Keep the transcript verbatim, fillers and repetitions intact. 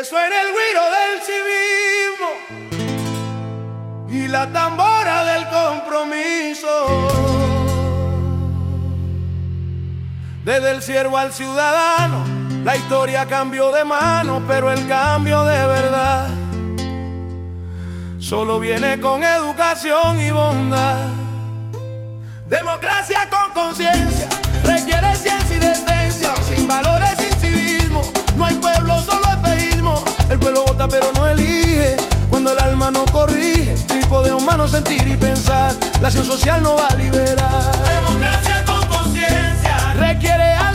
suene el güiro del civismo y la tambora del compromiso. Desde el siervo al ciudadano, la historia cambió de mano, pero el cambio de verdad solo viene con educación y bondad. Democracia con conciencia requiere ciencia y decencia. Sin valores, sin civismo, no hay pueblo, solo espejismo. El pueblo vota pero no elige cuando el alma no corrige. Tipo de humano sentir y pensar, la acción social no va a liberar. Democracia con conciencia requiere